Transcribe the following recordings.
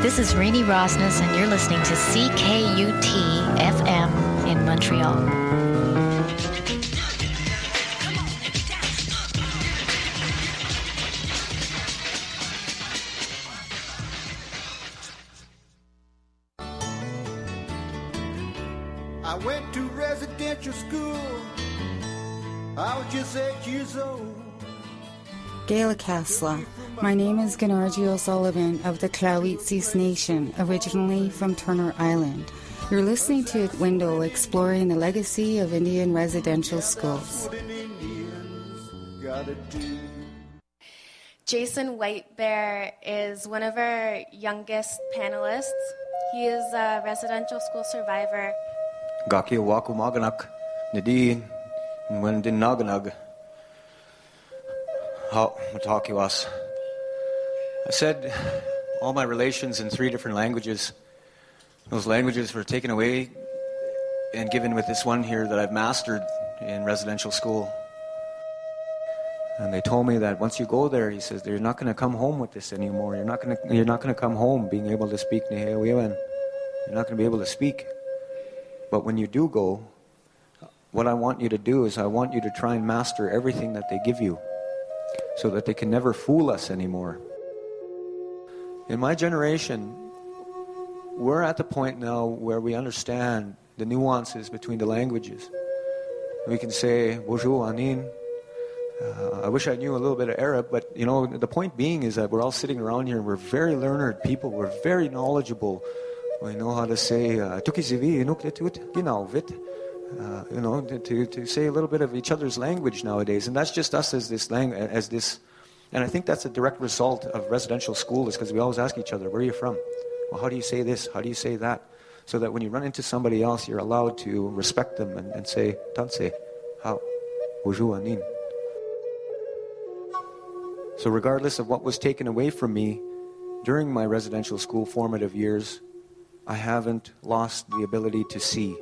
This is Renee Rosnes, and you're listening to CKUT FM in Montreal. I went to residential school. I was just 8 years old. Gaila Kasla. My name is Ganarji O'Sullivan of the Clawitsis Nation, originally from Turner Island. You're listening to Window, exploring the legacy of Indian residential schools. Jason Whitebear is one of our youngest panelists. He is a residential school survivor. Gaki Waku Maganak, Nadine, Wendin Naganag. How Mataki was. I said all my relations in 3 different languages. Those languages were taken away and given with this one here that I've mastered in residential school. And they told me that once you go there, he says, you're not going to come home with this anymore. You're not going to come home being able to speak Nehewiwan. You're not going to be able to speak. But when you do go, what I want you to do is I want you to try and master everything that they give you, so that they can never fool us anymore. In my generation, we're at the point now where we understand the nuances between the languages. We can say, bonjour, anin. I wish I knew a little bit of Arab, but you know, the point being is that we're all sitting around here and we're very learned people, we're very knowledgeable. We know how to say, to say a little bit of each other's language nowadays, and that's just us as this. And I think that's a direct result of residential school, is because we always ask each other, where are you from? Well, how do you say this? How do you say that? So that when you run into somebody else, you're allowed to respect them and say, Tanse, how? Bonjour, anin. So regardless of what was taken away from me during my residential school formative years, I haven't lost the ability to see.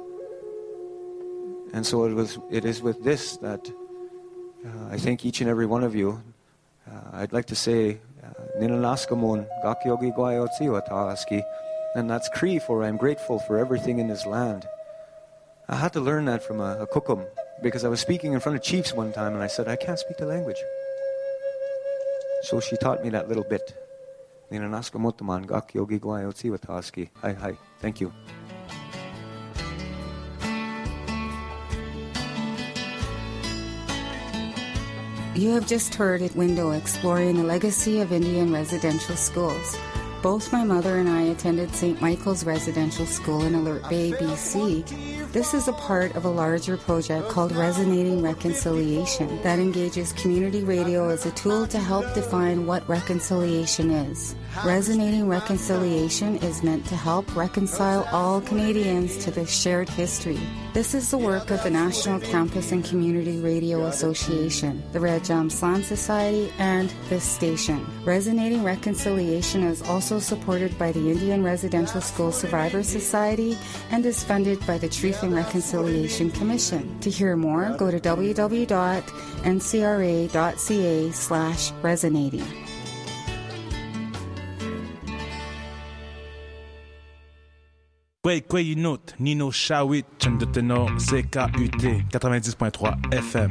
And so it is with this that I thank each and every one of you. I'd like to say, Ninanaskamon, Gakyogi Gwayotziwataski, and that's Cree for I'm grateful for everything in this land. I had to learn that from a kukum, because I was speaking in front of chiefs one time and I said, I can't speak the language. So she taught me that little bit. Ninanaskamotaman, Gakyogi Gwayotziwataski. Hi. Thank you. You have just heard at Window, exploring the legacy of Indian residential schools. Both my mother and I attended St. Michael's Residential School in Alert Bay, BC. This is a part of a larger project called Resonating Reconciliation that engages community radio as a tool to help define what reconciliation is. Resonating Reconciliation is meant to help reconcile all Canadians to this shared history. This is the work of the National Campus and Community Radio Association, the Red Jam Slam Society, and this station. Resonating Reconciliation is also supported by the Indian Residential School Survivors Society and is funded by the Truth and Reconciliation Commission. To hear more, go to www.ncra.ca/resonating. Quoi une autre, Nino Shawit, Chandoteno, CKUT, 90.3 FM.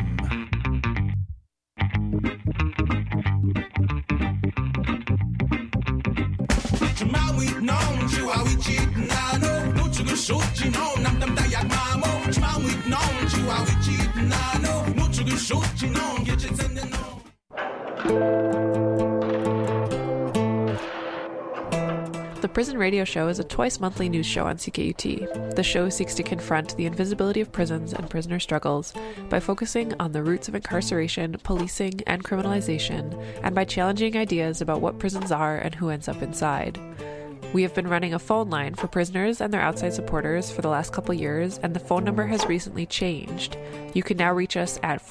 The Prison Radio Show is a twice-monthly news show on CKUT. The show seeks to confront the invisibility of prisons and prisoner struggles by focusing on the roots of incarceration, policing, and criminalization, and by challenging ideas about what prisons are and who ends up inside. We have been running a phone line for prisoners and their outside supporters for the last couple years, and the phone number has recently changed. You can now reach us at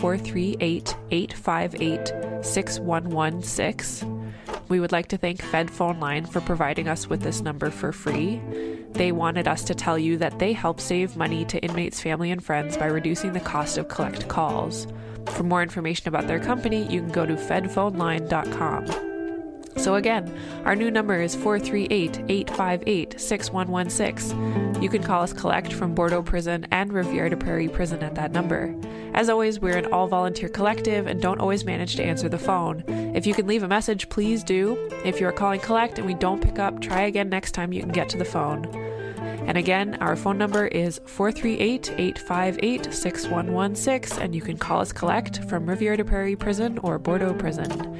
438-858-6116. We would like to thank Fed Phone Line for providing us with this number for free. They wanted us to tell you that they help save money to inmates' family and friends by reducing the cost of collect calls. For more information about their company, you can go to fedphoneline.com. So again, our new number is 438-858-6116. You can call us collect from Bordeaux Prison and Rivière de Prairie Prison at that number. As always, we're an all-volunteer collective and don't always manage to answer the phone. If you can leave a message, please do. If you are calling collect and we don't pick up, try again next time you can get to the phone. And again, our phone number is 438-858-6116, and you can call us collect from Rivière de Prairie Prison or Bordeaux Prison.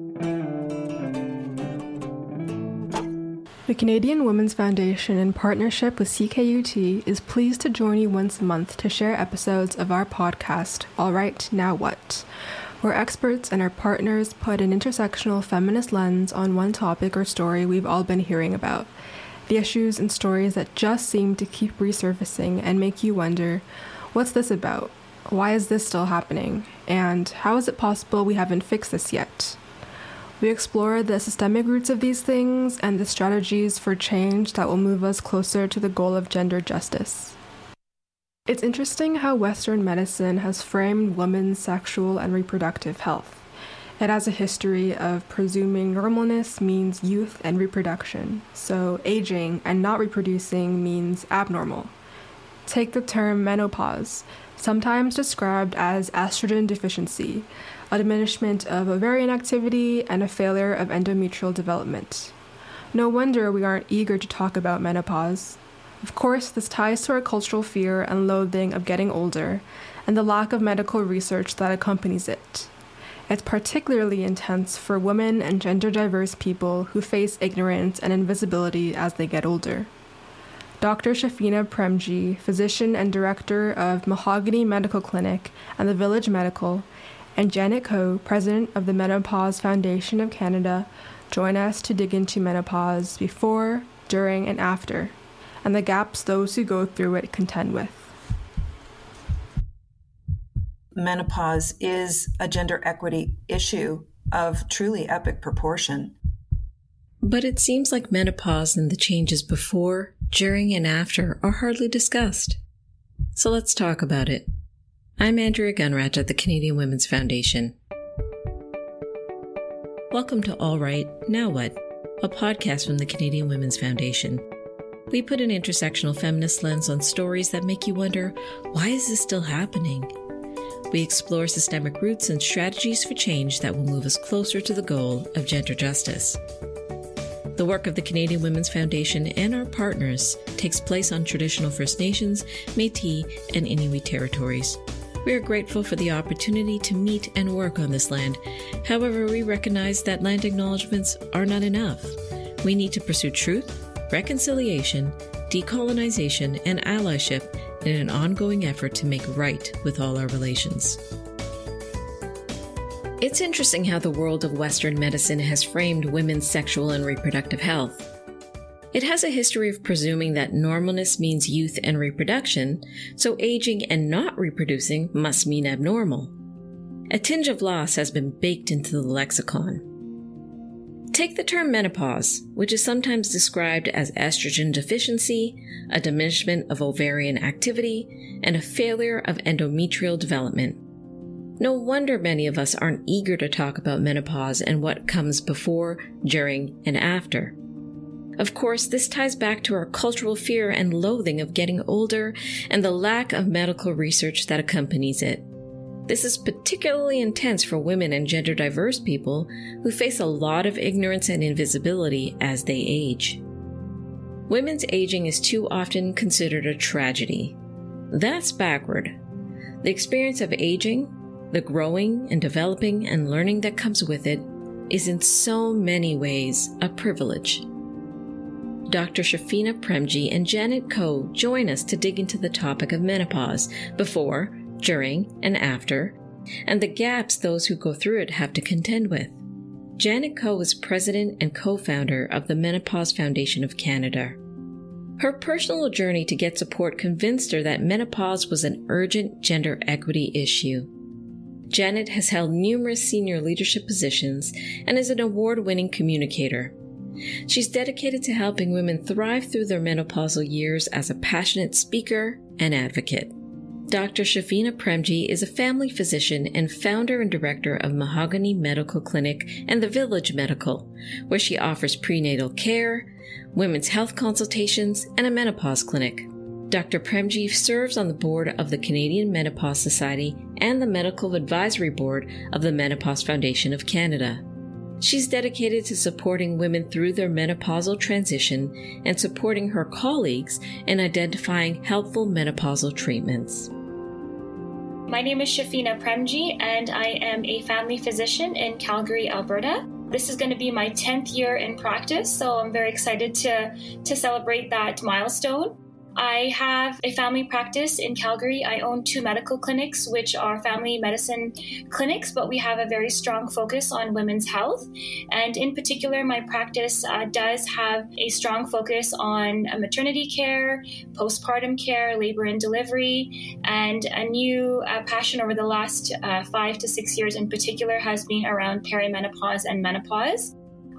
The Canadian Women's Foundation, in partnership with CKUT, is pleased to join you once a month to share episodes of our podcast, All Right, Now What?, where experts and our partners put an intersectional feminist lens on one topic or story we've all been hearing about. The issues and stories that just seem to keep resurfacing and make you wonder, what's this about? Why is this still happening? And how is it possible we haven't fixed this yet? We explore the systemic roots of these things and the strategies for change that will move us closer to the goal of gender justice. It's interesting how Western medicine has framed women's sexual and reproductive health. It has a history of presuming normalness means youth and reproduction, so aging and not reproducing means abnormal. Take the term menopause, sometimes described as estrogen deficiency, a diminishment of ovarian activity, and a failure of endometrial development. No wonder we aren't eager to talk about menopause. Of course, this ties to our cultural fear and loathing of getting older, and the lack of medical research that accompanies it. It's particularly intense for women and gender-diverse people who face ignorance and invisibility as they get older. Dr. Shafina Premji, physician and director of Mahogany Medical Clinic and the Village Medical, and Janet Coe, president of the Menopause Foundation of Canada, join us to dig into menopause before, during, and after, and the gaps those who go through it contend with. Menopause is a gender equity issue of truly epic proportion. But it seems like menopause and the changes before, during, and after are hardly discussed. So let's talk about it. I'm Andrea Gunrat at the Canadian Women's Foundation. Welcome to All Right, Now What?, a podcast from the Canadian Women's Foundation. We put an intersectional feminist lens on stories that make you wonder, why is this still happening? We explore systemic roots and strategies for change that will move us closer to the goal of gender justice. The work of the Canadian Women's Foundation and our partners takes place on traditional First Nations, Métis, and Inuit territories. We are grateful for the opportunity to meet and work on this land. However, we recognize that land acknowledgements are not enough. We need to pursue truth, reconciliation, decolonization, and allyship in an ongoing effort to make right with all our relations. It's interesting how the world of Western medicine has framed women's sexual and reproductive health. It has a history of presuming that normalness means youth and reproduction, so aging and not reproducing must mean abnormal. A tinge of loss has been baked into the lexicon. Take the term menopause, which is sometimes described as estrogen deficiency, a diminishment of ovarian activity, and a failure of endometrial development. No wonder many of us aren't eager to talk about menopause and what comes before, during, and after. Of course, this ties back to our cultural fear and loathing of getting older and the lack of medical research that accompanies it. This is particularly intense for women and gender-diverse people who face a lot of ignorance and invisibility as they age. Women's aging is too often considered a tragedy. That's backward. The experience of aging, the growing and developing and learning that comes with it, is in so many ways a privilege. Dr. Shafina Premji and Janet Coe join us to dig into the topic of menopause before, during, and after, and the gaps those who go through it have to contend with. Janet Coe is president and co-founder of the Menopause Foundation of Canada. Her personal journey to get support convinced her that menopause was an urgent gender equity issue. Janet has held numerous senior leadership positions and is an award-winning communicator. She's dedicated to helping women thrive through their menopausal years as a passionate speaker and advocate. Dr. Shafina Premji is a family physician and founder and director of Mahogany Medical Clinic and The Village Medical, where she offers prenatal care, women's health consultations, and a menopause clinic. Dr. Premji serves on the board of the Canadian Menopause Society and the Medical Advisory Board of the Menopause Foundation of Canada. She's dedicated to supporting women through their menopausal transition and supporting her colleagues in identifying helpful menopausal treatments. My name is Shafina Premji, and I am a family physician in Calgary, Alberta. This is going to be my 10th year in practice, so I'm very excited to celebrate that milestone. I have a family practice in Calgary. I own 2 medical clinics, which are family medicine clinics, but we have a very strong focus on women's health. And in particular, my practice does have a strong focus on maternity care, postpartum care, labor and delivery, and a new passion over the last 5 to 6 years in particular has been around perimenopause and menopause.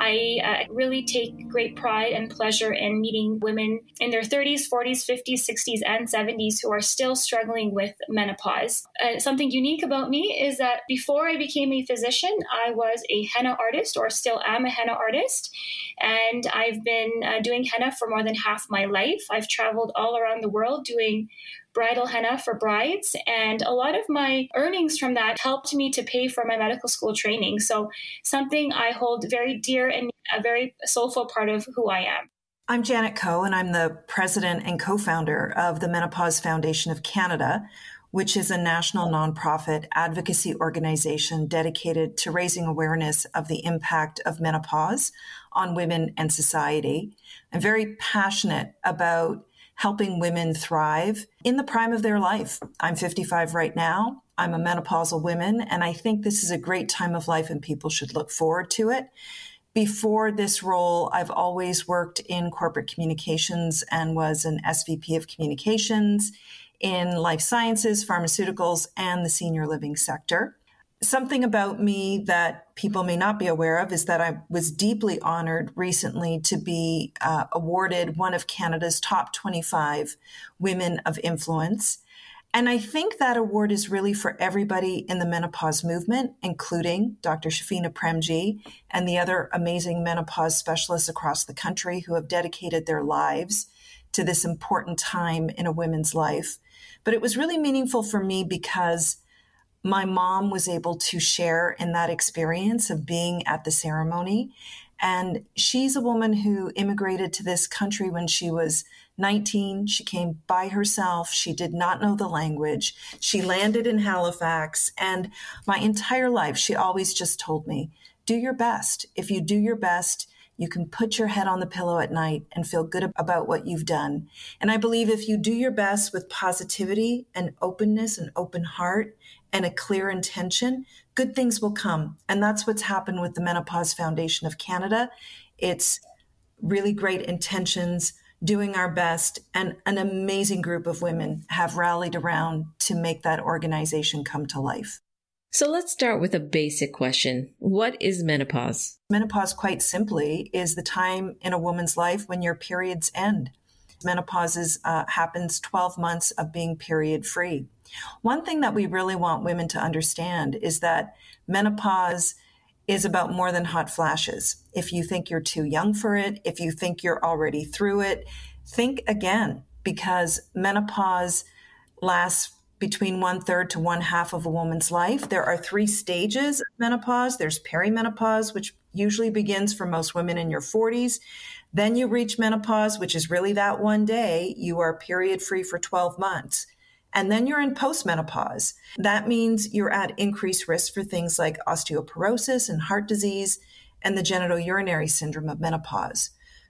I really take great pride and pleasure in meeting women in their 30s, 40s, 50s, 60s, and 70s who are still struggling with menopause. Something unique about me is that before I became a physician, I was a henna artist, or still am a henna artist. And I've been doing henna for more than half my life. I've traveled all around the world doing bridal henna for brides, and a lot of my earnings from that helped me to pay for my medical school training. So something I hold very dear and a very soulful part of who I am. I'm Janet Coe, and I'm the president and co-founder of the Menopause Foundation of Canada, which is a national nonprofit advocacy organization dedicated to raising awareness of the impact of menopause on women and society. I'm very passionate about helping women thrive in the prime of their life. I'm 55 right now. I'm a menopausal woman, and I think this is a great time of life and people should look forward to it. Before this role, I've always worked in corporate communications and was an SVP of communications in life sciences, pharmaceuticals, and the senior living sector. Something about me that people may not be aware of is that I was deeply honored recently to be awarded one of Canada's top 25 women of influence. And I think that award is really for everybody in the menopause movement, including Dr. Shafina Premji and the other amazing menopause specialists across the country who have dedicated their lives to this important time in a woman's life. But it was really meaningful for me because my mom was able to share in that experience of being at the ceremony. And she's a woman who immigrated to this country when she was 19. She came by herself. She did not know the language. She landed in Halifax. And my entire life, she always just told me, do your best. If you do your best, you can put your head on the pillow at night and feel good about what you've done. And I believe if you do your best with positivity and openness and open heart and a clear intention, good things will come. And that's what's happened with the Menopause Foundation of Canada. It's really great intentions, doing our best, and an amazing group of women have rallied around to make that organization come to life. So let's start with a basic question. What is menopause? Menopause, quite simply, is the time in a woman's life when your periods end. Menopause happens 12 months of being period free. One thing that we really want women to understand is that menopause is about more than hot flashes. If you think you're too young for it, if you think you're already through it, think again, because menopause lasts between 1/3 to 1/2 of a woman's life. There are 3 stages of menopause. There's perimenopause, which usually begins for most women in your 40s. Then you reach menopause, which is really that one day. You are period free for 12 months. And then you're in postmenopause. That means you're at increased risk for things like osteoporosis and heart disease and the genitourinary syndrome of menopause.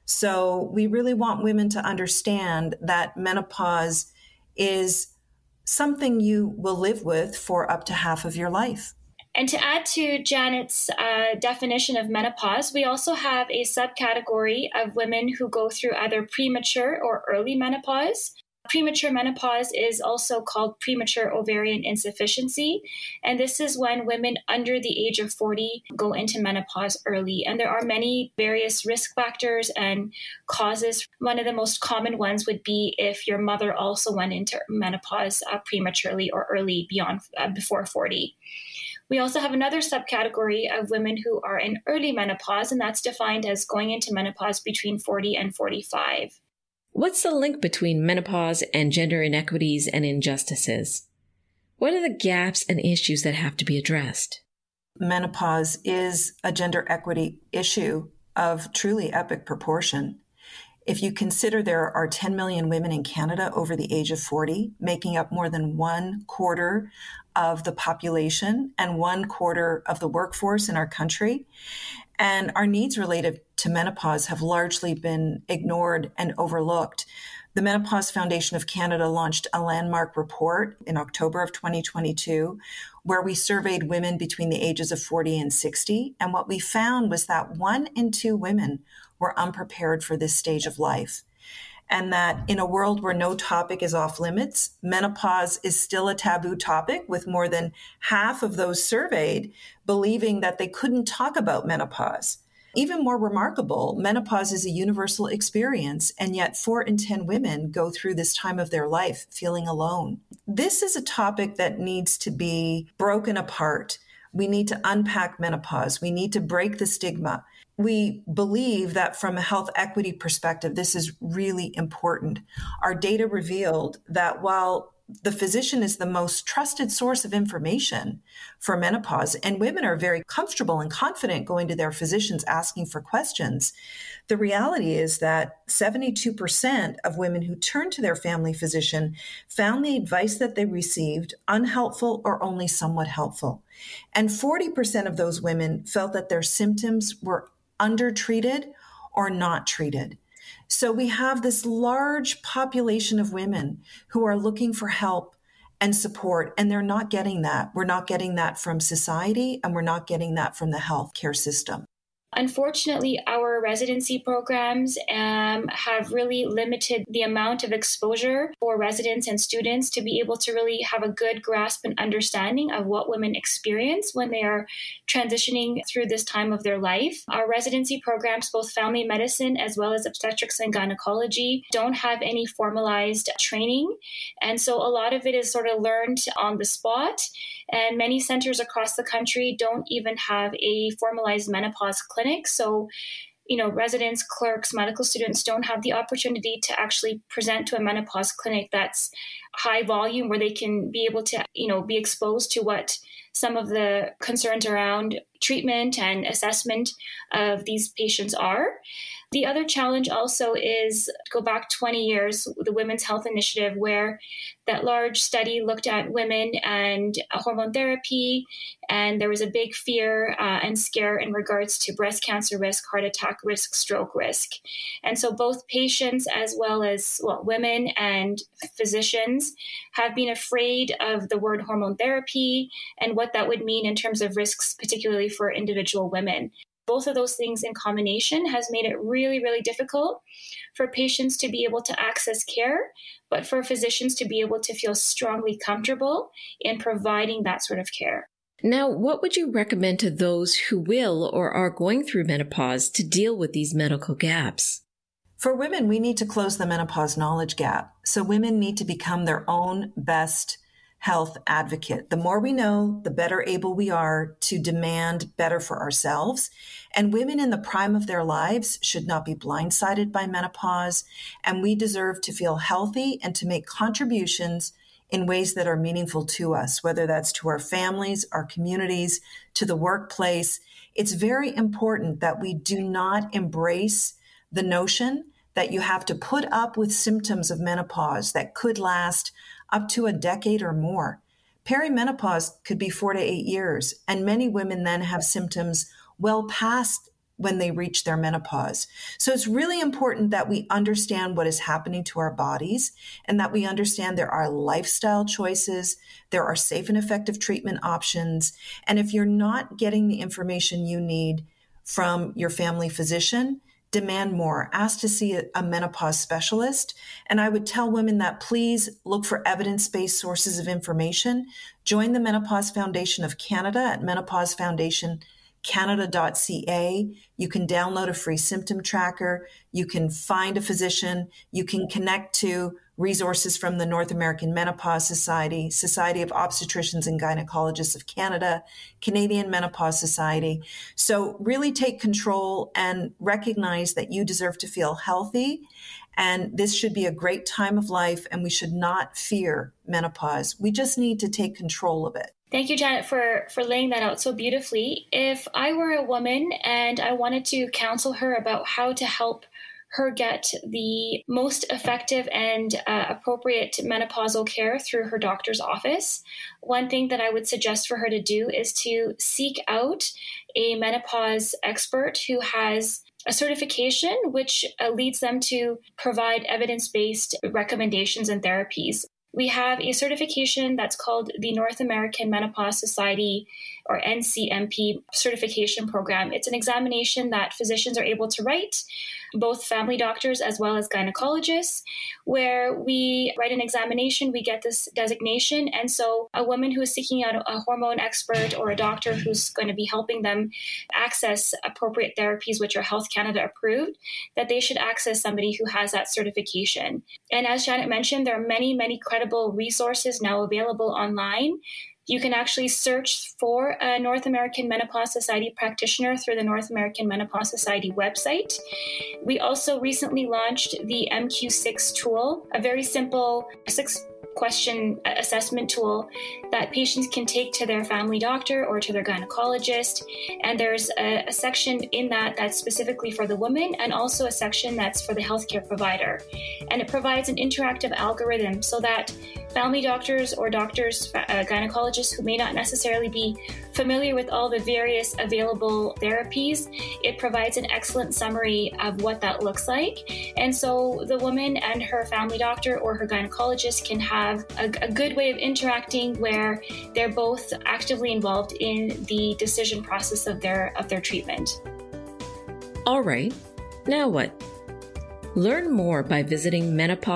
So we really want women to understand that menopause is something you will live with for up to half of your life. And to add to Janet's definition of menopause, we also have a subcategory of women who go through either premature or early menopause. Premature menopause is also called premature ovarian insufficiency. And this is when women under the age of 40 go into menopause early. And there are many various risk factors and causes. One of the most common ones would be if your mother also went into menopause prematurely or early before 40. We also have another subcategory of women who are in early menopause, and that's defined as going into menopause between 40 and 45. What's the link between menopause and gender inequities and injustices? What are the gaps and issues that have to be addressed? Menopause is a gender equity issue of truly epic proportion. If you consider there are 10 million women in Canada over the age of 40, making up more than 1/4 of the population and 1/4 of the workforce in our country, and our needs related to menopause have largely been ignored and overlooked. The Menopause Foundation of Canada launched a landmark report in October of 2022, where we surveyed women between the ages of 40 and 60. And what we found was that 1 in 2 women were unprepared for this stage of life. And that in a world where no topic is off limits, menopause is still a taboo topic, with more than half of those surveyed believing that they couldn't talk about menopause. Even more remarkable, menopause is a universal experience, and yet 4 in 10 women go through this time of their life feeling alone. This is a topic that needs to be broken apart. We need to unpack menopause. We need to break the stigma. We believe that from a health equity perspective, this is really important. Our data revealed that while the physician is the most trusted source of information for menopause, and women are very comfortable and confident going to their physicians asking for questions, the reality is that 72% of women who turned to their family physician found the advice that they received unhelpful or only somewhat helpful. And 40% of those women felt that their symptoms were undertreated or not treated. So we have this large population of women who are looking for help and support, and they're not getting that. We're not getting that from society, and we're not getting that from the healthcare system. Unfortunately, our residency programs have really limited the amount of exposure for residents and students to be able to really have a good grasp and understanding of what women experience when they are transitioning through this time of their life. Our residency programs, both family medicine as well as obstetrics and gynecology, don't have any formalized training. And so a lot of it is sort of learned on the spot. And many centers across the country don't even have a formalized menopause clinic. So, residents, clerks, medical students don't have the opportunity to actually present to a menopause clinic that's high volume, where they can be able to, be exposed to what some of the concerns around treatment and assessment of these patients are. The other challenge also is, go back 20 years, the Women's Health Initiative, where that large study looked at women and hormone therapy, and there was a big fear and scare in regards to breast cancer risk, heart attack risk, stroke risk. And so both patients as well as women and physicians have been afraid of the word hormone therapy and what that would mean in terms of risks, particularly for individual women. Both of those things in combination has made it really, really difficult for patients to be able to access care, but for physicians to be able to feel strongly comfortable in providing that sort of care. Now, what would you recommend to those who will or are going through menopause to deal with these medical gaps? For women, we need to close the menopause knowledge gap. So women need to become their own best health advocate. The more we know, the better able we are to demand better for ourselves. And women in the prime of their lives should not be blindsided by menopause. And we deserve to feel healthy and to make contributions in ways that are meaningful to us, whether that's to our families, our communities, to the workplace. It's very important that we do not embrace the notion that you have to put up with symptoms of menopause that could last up to a decade or more. Perimenopause could be 4 to 8 years, and many women then have symptoms well past when they reach their menopause. So it's really important that we understand what is happening to our bodies, and that we understand there are lifestyle choices, there are safe and effective treatment options. And if you're not getting the information you need from your family physician, demand more, ask to see a menopause specialist. And I would tell women that please look for evidence-based sources of information. Join the Menopause Foundation of Canada at menopausefoundationcanada.ca. You can download a free symptom tracker. You can find a physician. You can connect to resources from the North American Menopause Society, Society of Obstetricians and Gynecologists of Canada, Canadian Menopause Society. So really take control and recognize that you deserve to feel healthy. And this should be a great time of life, and we should not fear menopause. We just need to take control of it. Thank you, Janet, for laying that out so beautifully. If I were a woman and I wanted to counsel her about how to help her get the most effective and appropriate menopausal care through her doctor's office, one thing that I would suggest for her to do is to seek out a menopause expert who has a certification which leads them to provide evidence-based recommendations and therapies. We have a certification that's called the North American Menopause Society, or NCMP certification program. It's an examination that physicians are able to write, both family doctors as well as gynecologists, where we write an examination, we get this designation. And so a woman who is seeking out a hormone expert or a doctor who's going to be helping them access appropriate therapies, which are Health Canada approved, that they should access somebody who has that certification. And as Janet mentioned, there are many, many credible resources now available online. You can actually search for a North American Menopause Society practitioner through the North American Menopause Society website. We also recently launched the MQ6 tool, a very simple 6-question assessment tool that patients can take to their family doctor or to their gynecologist. And there's a section in that that's specifically for the woman, and also a section that's for the healthcare provider. And it provides an interactive algorithm so that family doctors or gynecologists who may not necessarily be familiar with all the various available therapies, it provides an excellent summary of what that looks like. And so the woman and her family doctor or her gynecologist can have a good way of interacting where they're both actively involved in the decision process of their treatment. All right, now what? Learn more by visiting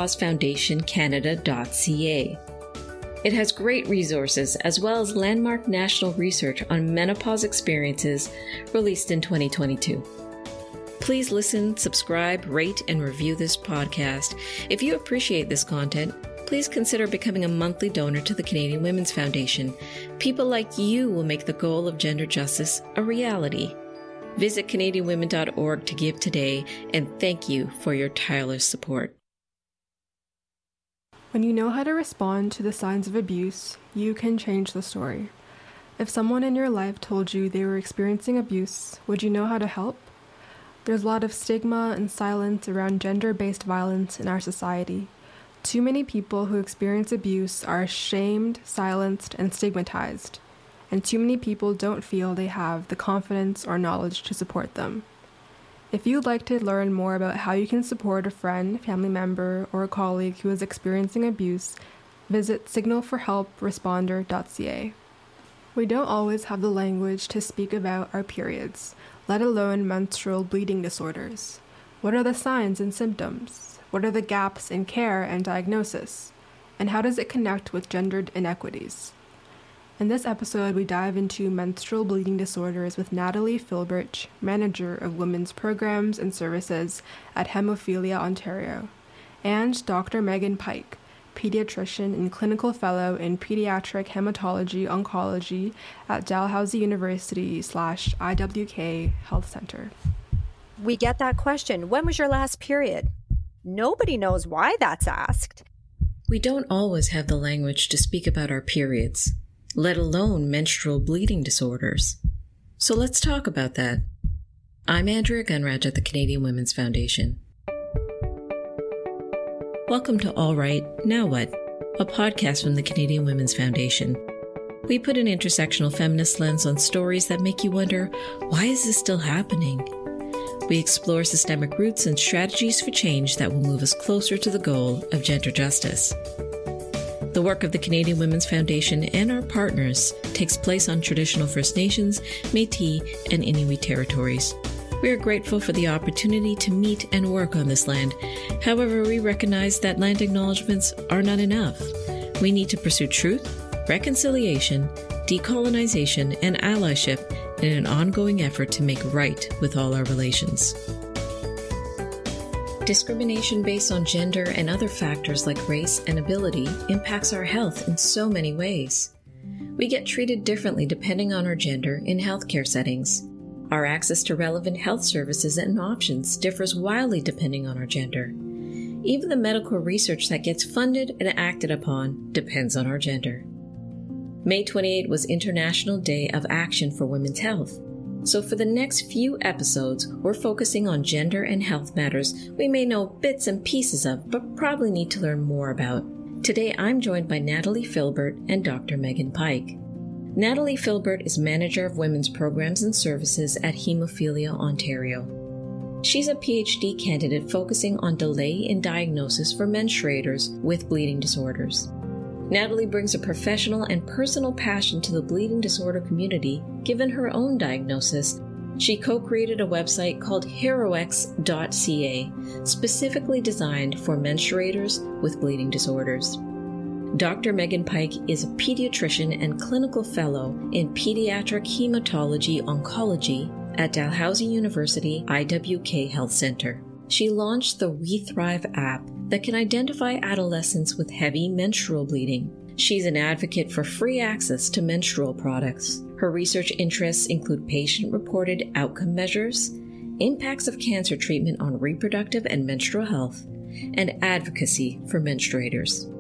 menopausefoundationcanada.ca. It has great resources as well as landmark national research on menopause experiences released in 2022. Please listen, subscribe, rate, and review this podcast. If you appreciate this content, please consider becoming a monthly donor to the Canadian Women's Foundation. People like you will make the goal of gender justice a reality. Visit CanadianWomen.org to give today, and thank you for your tireless support. When you know how to respond to the signs of abuse, you can change the story. If someone in your life told you they were experiencing abuse, would you know how to help? There's a lot of stigma and silence around gender-based violence in our society. Too many people who experience abuse are ashamed, silenced, and stigmatized. And too many people don't feel they have the confidence or knowledge to support them. If you'd like to learn more about how you can support a friend, family member, or a colleague who is experiencing abuse, visit signalforhelpresponder.ca. We don't always have the language to speak about our periods, let alone menstrual bleeding disorders. What are the signs and symptoms? What are the gaps in care and diagnosis? And how does it connect with gendered inequities? In this episode, we dive into menstrual bleeding disorders with Natalie Philbridge, Manager of Women's Programs and Services at Hemophilia Ontario, and Dr. Megan Pike, Pediatrician and Clinical Fellow in Pediatric Hematology Oncology at Dalhousie University /IWK Health Center. We get that question, when was your last period? Nobody knows why that's asked. We don't always have the language to speak about our periods, let alone menstrual bleeding disorders. So let's talk about that. I'm Andrea Gunraj at the Canadian Women's Foundation. Welcome to All Right, Now What, a podcast from the Canadian Women's Foundation. We put an intersectional feminist lens on stories that make you wonder, why is this still happening? We explore systemic roots and strategies for change that will move us closer to the goal of gender justice. The work of the Canadian Women's Foundation and our partners takes place on traditional First Nations, Métis, and Inuit territories. We are grateful for the opportunity to meet and work on this land. However, we recognize that land acknowledgements are not enough. We need to pursue truth, reconciliation, decolonization, and allyship in an ongoing effort to make right with all our relations. Discrimination based on gender and other factors like race and ability impacts our health in so many ways. We get treated differently depending on our gender in healthcare settings. Our access to relevant health services and options differs wildly depending on our gender. Even the medical research that gets funded and acted upon depends on our gender. May 28 was International Day of Action for Women's Health. So for the next few episodes, we're focusing on gender and health matters we may know bits and pieces of, but probably need to learn more about. Today, I'm joined by Natalie Filbert and Dr. Megan Pike. Natalie Filbert is Manager of Women's Programs and Services at Hemophilia Ontario. She's a PhD candidate focusing on delay in diagnosis for menstruators with bleeding disorders. Natalie brings a professional and personal passion to the bleeding disorder community, given her own diagnosis. She co-created a website called heroex.ca, specifically designed for menstruators with bleeding disorders. Dr. Megan Pike is a pediatrician and clinical fellow in pediatric hematology oncology at Dalhousie University IWK Health Center. She launched the We Thrive app that can identify adolescents with heavy menstrual bleeding. She's an advocate for free access to menstrual products. Her research interests include patient-reported outcome measures, impacts of cancer treatment on reproductive and menstrual health, and advocacy for menstruators.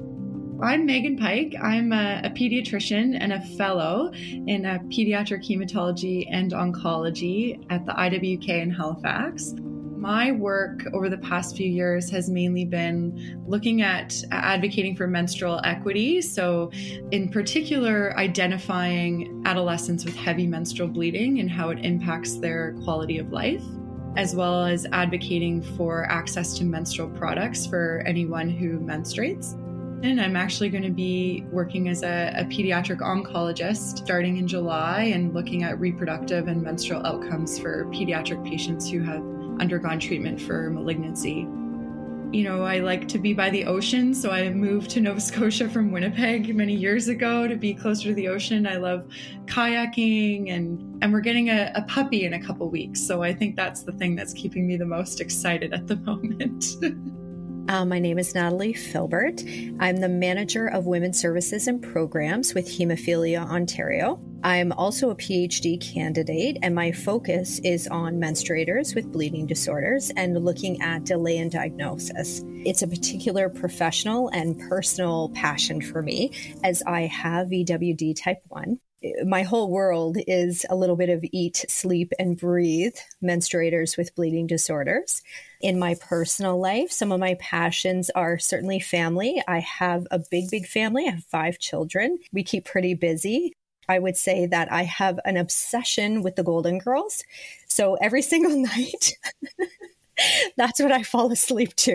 I'm Megan Pike. I'm a pediatrician and a fellow in pediatric hematology and oncology at the IWK in Halifax. My work over the past few years has mainly been looking at advocating for menstrual equity. So in particular, identifying adolescents with heavy menstrual bleeding and how it impacts their quality of life, as well as advocating for access to menstrual products for anyone who menstruates. And I'm actually going to be working as a pediatric oncologist starting in July and looking at reproductive and menstrual outcomes for pediatric patients who have undergone treatment for malignancy. You know, I like to be by the ocean, so I moved to Nova Scotia from Winnipeg many years ago to be closer to the ocean. I love kayaking, and we're getting a puppy in a couple weeks, so I think that's the thing that's keeping me the most excited at the moment. My name is Natalie Filbert. I'm the Manager of Women's Services and Programs with Hemophilia Ontario. I'm also a PhD candidate, and my focus is on menstruators with bleeding disorders and looking at delay in diagnosis. It's a particular professional and personal passion for me, as I have VWD type 1. My whole world is a little bit of eat, sleep, and breathe menstruators with bleeding disorders. In my personal life, some of my passions are certainly family. I have a big family. I have 5 children. We keep pretty busy. I would say that I have an obsession with the Golden Girls. So every single night, that's what I fall asleep to.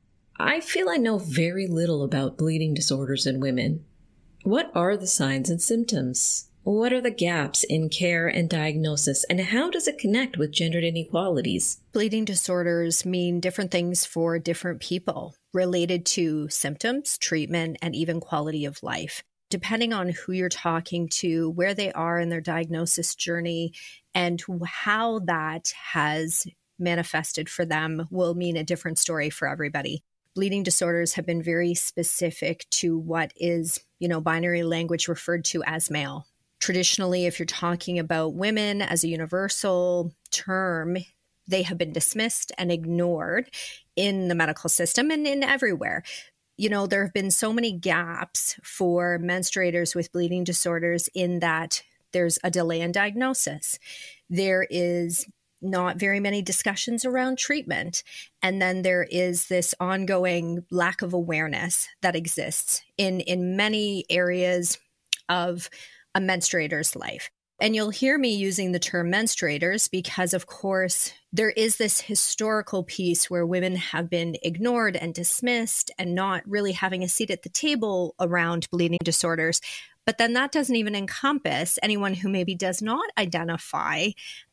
I feel I know very little about bleeding disorders in women. What are the signs and symptoms? What are the gaps in care and diagnosis, and how does it connect with gendered inequalities? Bleeding disorders mean different things for different people, related to symptoms, treatment, and even quality of life. Depending on who you're talking to, where they are in their diagnosis journey, and how that has manifested for them will mean a different story for everybody. Bleeding disorders have been very specific to what is, binary language referred to as male. Traditionally, if you're talking about women as a universal term, they have been dismissed and ignored in the medical system and in everywhere. There have been so many gaps for menstruators with bleeding disorders in that there's a delay in diagnosis. There is not very many discussions around treatment. And then there is this ongoing lack of awareness that exists in many areas of a menstruator's life. And you'll hear me using the term menstruators because, of course, there is this historical piece where women have been ignored and dismissed and not really having a seat at the table around bleeding disorders. But then that doesn't even encompass anyone who maybe does not identify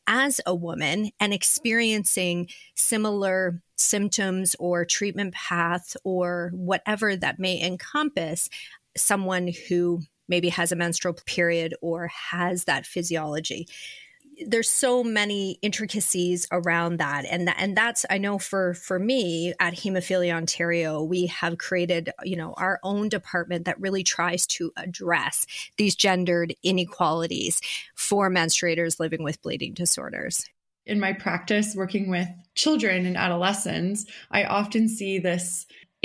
as a woman and experiencing similar symptoms or treatment paths or whatever that may encompass someone who maybe has a menstrual period or has that physiology. There's so many intricacies around that. And that's, I know for me at Hemophilia Ontario, we have created, our own department that really tries to address these gendered inequalities for menstruators living with bleeding disorders. In my practice, working with children and adolescents, I often see this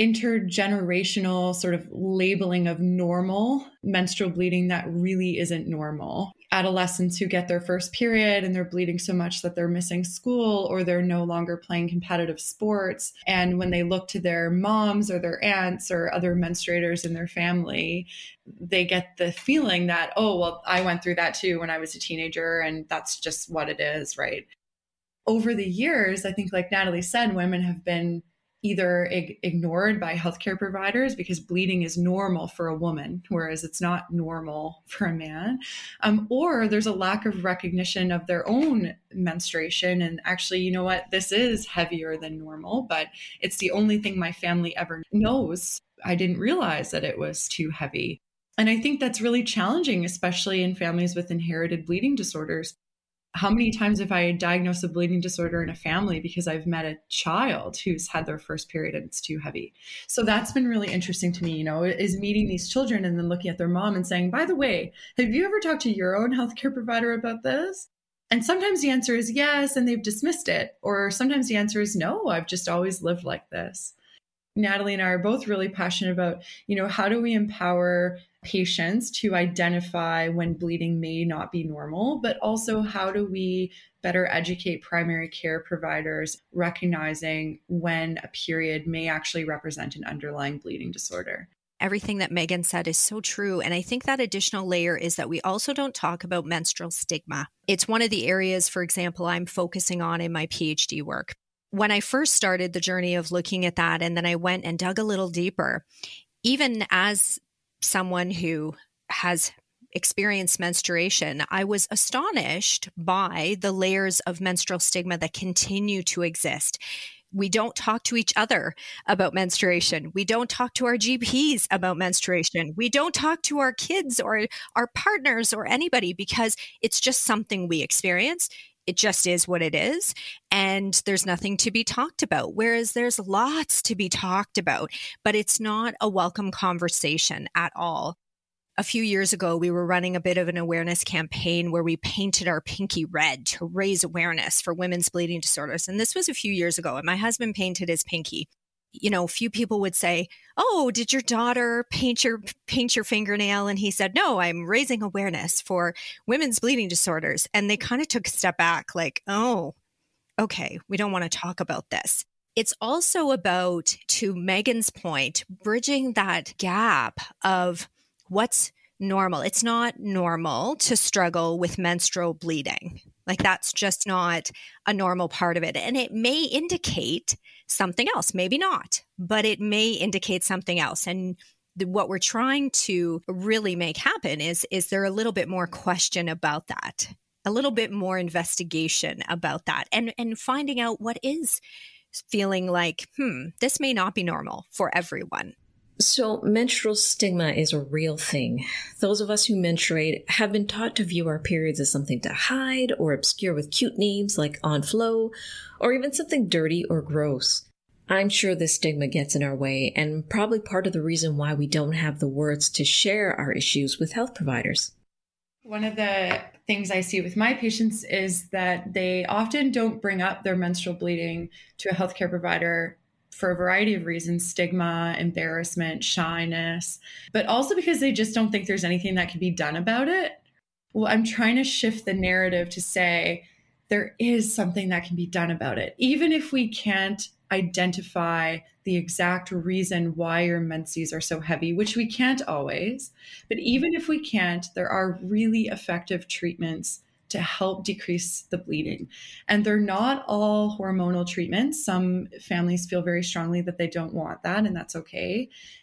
intergenerational sort of labeling of normal menstrual bleeding that really isn't normal. Adolescents who get their first period and they're bleeding so much that they're missing school or they're no longer playing competitive sports. And when they look to their moms or their aunts or other menstruators in their family, they get the feeling that, oh, well, I went through that too when I was a teenager and that's just what it is, right? Over the years, I think like Natalie said, women have been either ignored by healthcare providers because bleeding is normal for a woman, whereas it's not normal for a man, or there's a lack of recognition of their own menstruation. And actually, you know what, this is heavier than normal, but it's the only thing my family ever knows. I didn't realize that it was too heavy. And I think that's really challenging, especially in families with inherited bleeding disorders. How many times have I diagnosed a bleeding disorder in a family because I've met a child who's had their first period and it's too heavy? So that's been really interesting to me, is meeting these children and then looking at their mom and saying, by the way, have you ever talked to your own healthcare provider about this? And sometimes the answer is yes, and they've dismissed it. Or sometimes the answer is no, I've just always lived like this. Natalie and I are both really passionate about, how do we empower patients to identify when bleeding may not be normal, but also how do we better educate primary care providers recognizing when a period may actually represent an underlying bleeding disorder. Everything that Megan said is so true. And I think that additional layer is that we also don't talk about menstrual stigma. It's one of the areas, for example, I'm focusing on in my PhD work. When I first started the journey of looking at that, and then I went and dug a little deeper, even as someone who has experienced menstruation, I was astonished by the layers of menstrual stigma that continue to exist. We don't talk to each other about menstruation. We don't talk to our GPs about menstruation. We don't talk to our kids or our partners or anybody because it's just something we experience. It just is what it is. And there's nothing to be talked about. Whereas there's lots to be talked about, but it's not a welcome conversation at all. A few years ago, we were running a bit of an awareness campaign where we painted our pinky red to raise awareness for women's bleeding disorders. And this was a few years ago, and my husband painted his pinky. Few people would say, oh, did your daughter paint your fingernail? And he said, no, I'm raising awareness for women's bleeding disorders. And they kind of took a step back like, oh, okay, we don't want to talk about this. It's also about, to Megan's point, bridging that gap of what's normal. It's not normal to struggle with menstrual bleeding. Like that's just not a normal part of it. And it may indicate something else, maybe not, but it may indicate something else. And what we're trying to really make happen is there a little bit more question about that, a little bit more investigation about that, and finding out what is feeling like, this may not be normal for everyone. So menstrual stigma is a real thing. Those of us who menstruate have been taught to view our periods as something to hide or obscure with cute names like on flow, or even something dirty or gross. I'm sure this stigma gets in our way and probably part of the reason why we don't have the words to share our issues with health providers. One of the things I see with my patients is that they often don't bring up their menstrual bleeding to a healthcare provider for a variety of reasons: stigma, embarrassment, shyness, but also because they just don't think there's anything that can be done about it. Well, I'm trying to shift the narrative to say there is something that can be done about it. Even if we can't identify the exact reason why your menses are so heavy, which we can't always, but even if we can't, there are really effective treatments to help decrease the bleeding. And they're not all hormonal treatments. Some families feel very strongly that they don't want that, and that's okay.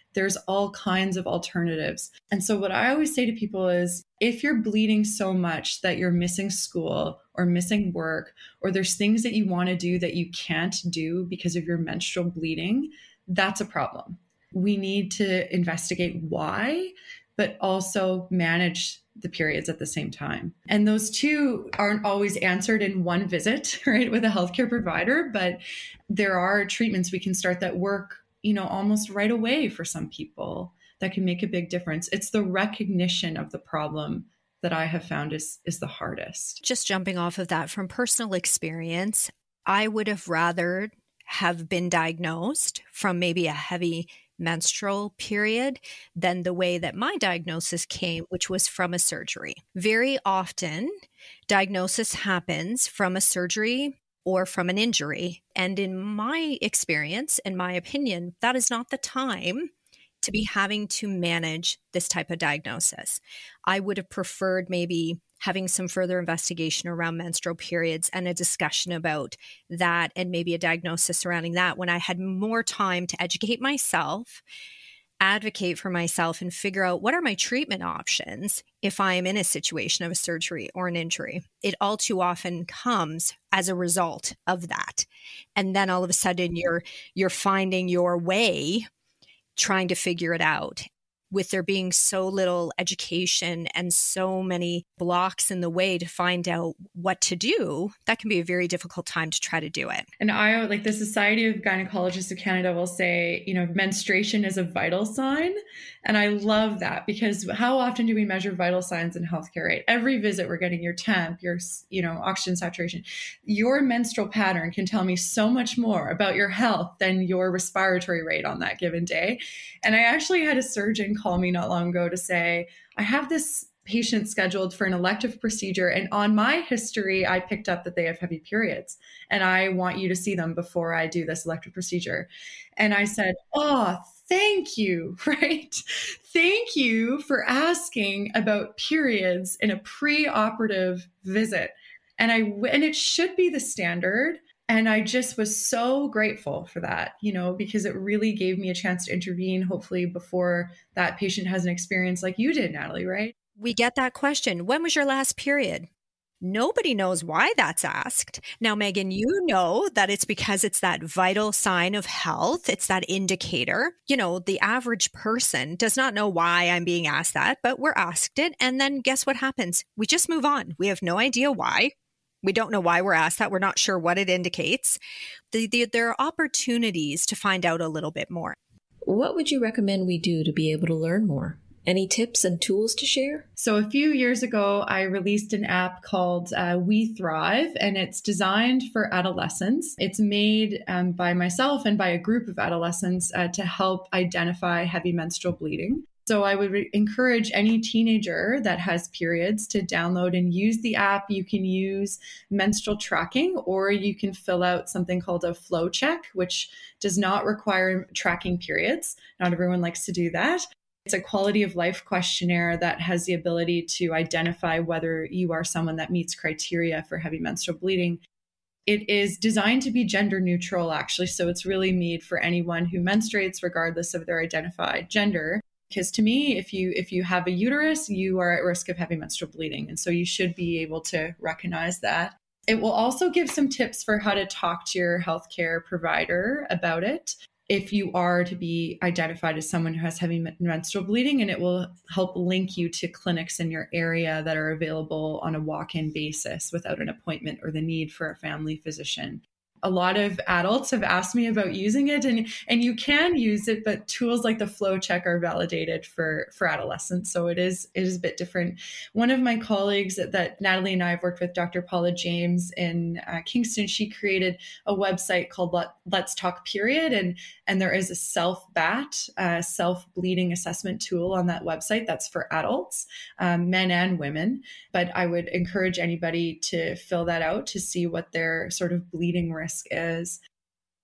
There's all kinds of alternatives. And so what I always say to people is, if you're bleeding so much that you're missing school or missing work, or there's things that you want to do that you can't do because of your menstrual bleeding, that's a problem. We need to investigate why, but also manage the periods at the same time. And those two aren't always answered in one visit, right, with a healthcare provider, but there are treatments we can start that work, almost right away for some people that can make a big difference. It's the recognition of the problem that I have found is the hardest. Just jumping off of that from personal experience, I would have rather have been diagnosed from maybe a heavy menstrual period than the way that my diagnosis came, which was from a surgery. Very often, diagnosis happens from a surgery or from an injury. And in my experience, in my opinion, that is not the time to be having to manage this type of diagnosis. I would have preferred maybe having some further investigation around menstrual periods and a discussion about that and maybe a diagnosis surrounding that when I had more time to educate myself, advocate for myself, and figure out what are my treatment options if I am in a situation of a surgery or an injury. It all too often comes as a result of that. And then all of a sudden you're finding your way trying to figure it out. With there being so little education and so many blocks in the way to find out what to do, that can be a very difficult time to try to do it. And I, like the Society of Gynecologists of Canada will say, menstruation is a vital sign. And I love that, because how often do we measure vital signs in healthcare, right? Every visit we're getting your temp, your, oxygen saturation. Your menstrual pattern can tell me so much more about your health than your respiratory rate on that given day. And I actually had a surgeon call me not long ago to say, I have this patient scheduled for an elective procedure, and on my history, I picked up that they have heavy periods, and I want you to see them before I do this elective procedure. And I said, oh, thank you, right? Thank you for asking about periods in a pre-operative visit. And it should be the standard. And I just was so grateful for that, because it really gave me a chance to intervene, hopefully before that patient has an experience like you did, Natalie, right? We get that question. When was your last period? Nobody knows why that's asked. Now, Megan, you know that it's because it's that vital sign of health. It's that indicator. The average person does not know why I'm being asked that, but we're asked it. And then guess what happens? We just move on. We have no idea why. We don't know why we're asked that. We're not sure what it indicates. There are opportunities to find out a little bit more. What would you recommend we do to be able to learn more? Any tips and tools to share? So a few years ago, I released an app called We Thrive, and it's designed for adolescents. It's made by myself and by a group of adolescents to help identify heavy menstrual bleeding. So I would encourage any teenager that has periods to download and use the app. You can use menstrual tracking, or you can fill out something called a flow check, which does not require tracking periods. Not everyone likes to do that. It's a quality of life questionnaire that has the ability to identify whether you are someone that meets criteria for heavy menstrual bleeding. It is designed to be gender neutral, actually. So it's really made for anyone who menstruates, regardless of their identified gender. Because to me, if you have a uterus, you are at risk of heavy menstrual bleeding. And so you should be able to recognize that. It will also give some tips for how to talk to your healthcare provider about it if you are to be identified as someone who has heavy menstrual bleeding, and it will help link you to clinics in your area that are available on a walk-in basis without an appointment or the need for a family physician. A lot of adults have asked me about using it, and you can use it, but tools like the flow check are validated for adolescents. So it is a bit different. One of my colleagues that Natalie and I have worked with, Dr. Paula James in Kingston, she created a website called Let's Talk Period. And there is a self-BAT, self-bleeding assessment tool on that website that's for adults, men and women. But I would encourage anybody to fill that out to see what their sort of bleeding risk is.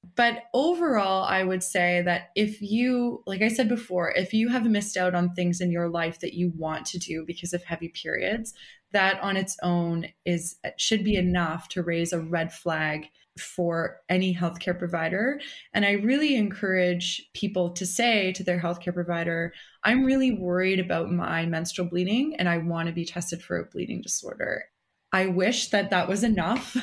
But overall, I would say that if you, like I said before, if you have missed out on things in your life that you want to do because of heavy periods, that on its own should be enough to raise a red flag for any healthcare provider. And I really encourage people to say to their healthcare provider, I'm really worried about my menstrual bleeding and I want to be tested for a bleeding disorder. I wish that was enough.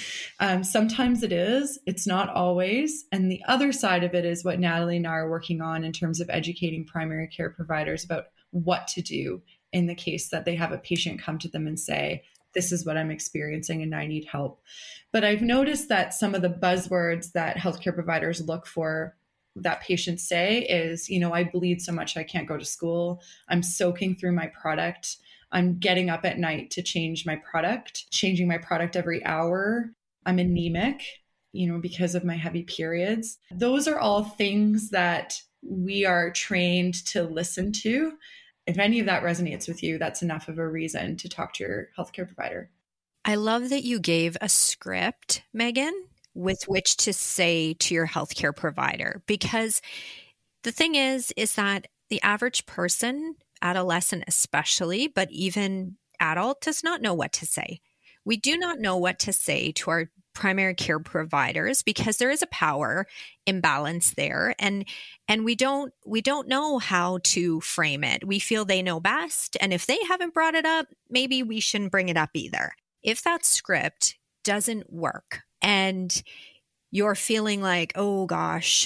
Sometimes it is. It's not always. And the other side of it is what Natalie and I are working on in terms of educating primary care providers about what to do in the case that they have a patient come to them and say, this is what I'm experiencing and I need help. But I've noticed that some of the buzzwords that healthcare providers look for that patients say is, I bleed so much I can't go to school. I'm soaking through my product. I'm getting up at night to change my product, changing my product every hour. I'm anemic, because of my heavy periods. Those are all things that we are trained to listen to. If any of that resonates with you, that's enough of a reason to talk to your healthcare provider. I love that you gave a script, Megan, with which to say to your healthcare provider, because the thing is that the average person, adolescent especially, but even adult, does not know what to say. We do not know what to say to our primary care providers because there is a power imbalance there, and we don't know how to frame it. We feel they know best, and if they haven't brought it up, maybe we shouldn't bring it up either. If that script doesn't work and you're feeling like, oh gosh,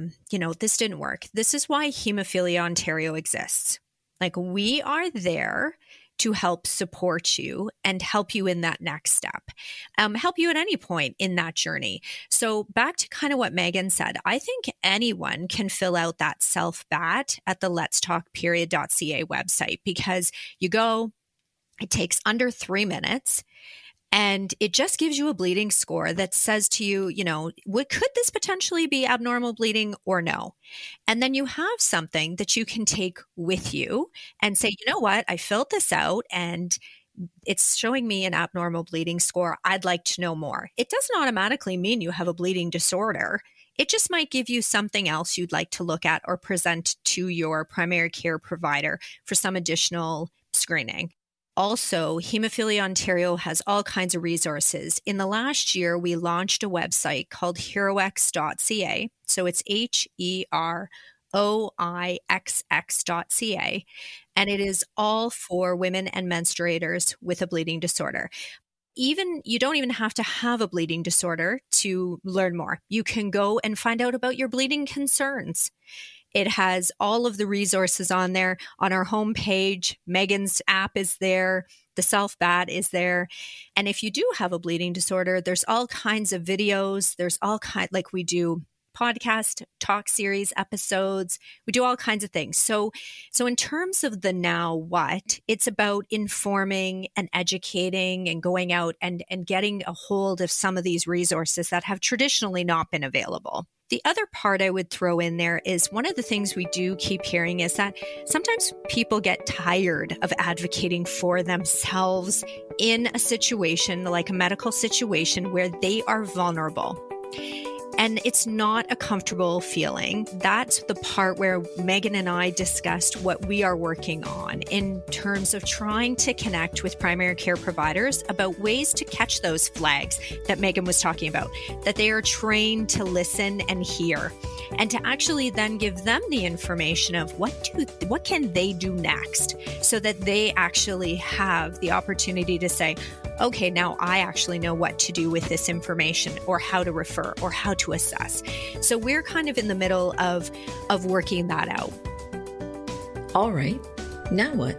this didn't work. This is why Hemophilia Ontario exists. Like, we are there to help support you and help you in that next step, help you at any point in that journey. So back to kind of what Megan said, I think anyone can fill out that self-BAT at the letstalkperiod.ca website, because you go, it takes under 3 minutes. And it just gives you a bleeding score that says to you, could this potentially be abnormal bleeding or no? And then you have something that you can take with you and say, you know what, I filled this out and it's showing me an abnormal bleeding score. I'd like to know more. It doesn't automatically mean you have a bleeding disorder. It just might give you something else you'd like to look at or present to your primary care provider for some additional screening. Also, Hemophilia Ontario has all kinds of resources. In the last year, we launched a website called heroix.ca. So it's HEROIXX.ca. And it is all for women and menstruators with a bleeding disorder. You don't even have to have a bleeding disorder to learn more. You can go and find out about your bleeding concerns. It has all of the resources on there. On our homepage, Megan's app is there. The self-BAT is there. And if you do have a bleeding disorder, there's all kinds of videos. There's like we do podcast talk series episodes. We do all kinds of things. So in terms of the now what, it's about informing and educating and going out and getting a hold of some of these resources that have traditionally not been available. The other part I would throw in there is one of the things we do keep hearing is that sometimes people get tired of advocating for themselves in a situation like a medical situation where they are vulnerable. And it's not a comfortable feeling. That's the part where Megan and I discussed what we are working on in terms of trying to connect with primary care providers about ways to catch those flags that Megan was talking about, that they are trained to listen and hear, and to actually then give them the information of what can they do next, so that they actually have the opportunity to say, okay, now I actually know what to do with this information, or how to refer, or how to assess. So we're kind of in the middle of working that out. All right, now what?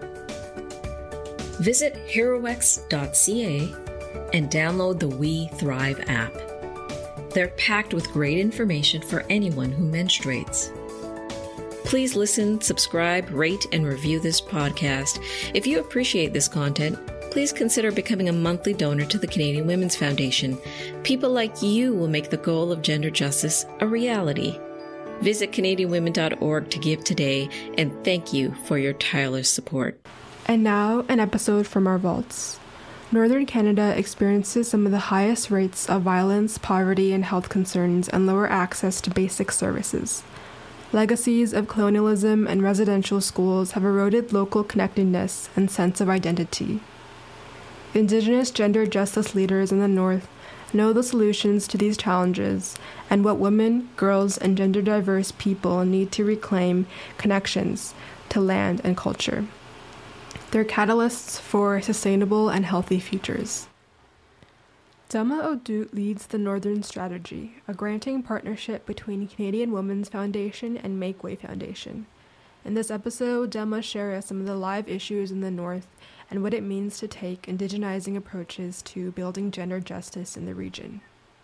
Visit heroix.ca and download the We Thrive app. They're packed with great information for anyone who menstruates. Please listen, subscribe, rate, and review this podcast. If you appreciate this content, please consider becoming a monthly donor to the Canadian Women's Foundation. People like you will make the goal of gender justice a reality. Visit CanadianWomen.org to give today, and thank you for your tireless support. And now, an episode from our vaults. Northern Canada experiences some of the highest rates of violence, poverty, and health concerns, and lower access to basic services. Legacies of colonialism and residential schools have eroded local connectedness and sense of identity. Indigenous gender justice leaders in the North know the solutions to these challenges and what women, girls, and gender-diverse people need to reclaim connections to land and culture. They're catalysts for sustainable and healthy futures. Delma O'Doot leads the Northern Strategy, a granting partnership between Canadian Women's Foundation and Make Way Foundation. In this episode, Delma shares some of the live issues in the North and what it means to take indigenizing approaches to building gender justice in the region.